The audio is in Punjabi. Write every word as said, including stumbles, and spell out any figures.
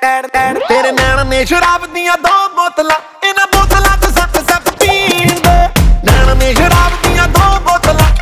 ਤੇਰੇ ਨੈਣ ਨੇ ਸ਼ਰਾਬ ਦੀਆਂ ਦੋ ਬੋਤਲਾਂ, ਇਹਨਾਂ ਬੋਤਲਾਂ 'ਚ ਸੱਤ ਸੱਤ ਪੀਣ ਦੇ। ਨੈਣ ਨੇ ਸ਼ਰਾਬ ਦੀਆਂ ਦੋ ਬੋਤਲਾਂ,